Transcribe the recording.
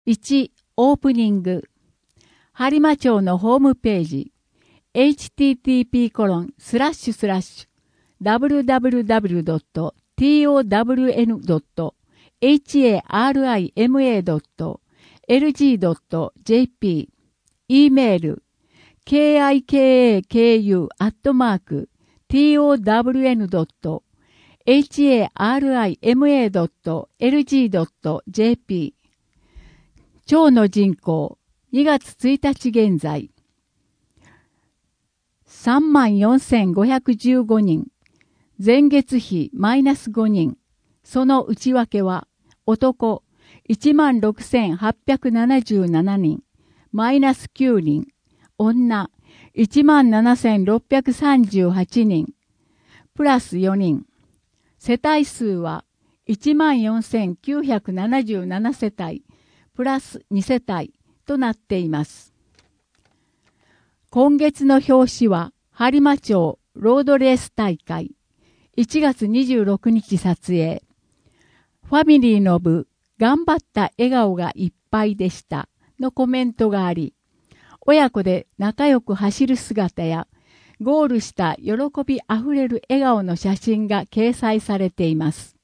1、オープニング。播磨町のホームページ。http://www.town.harima.lg.jp。 e メール kikaku@town.harima.lg.jp。 町の人口2月1日現在 34,515 人。前月比マイナス5人。その内訳は男 16,877 人マイナス9人。女 17,638 人プラス4人。世帯数は 14,977 世帯プラス2世帯となっています。今月の表紙は播磨町ロードレース大会1月26日撮影。ファミリーの部頑張った笑顔がいっぱいでしたのコメントがあり、親子で仲良く走る姿やゴールした喜びあふれる笑顔の写真が掲載されています。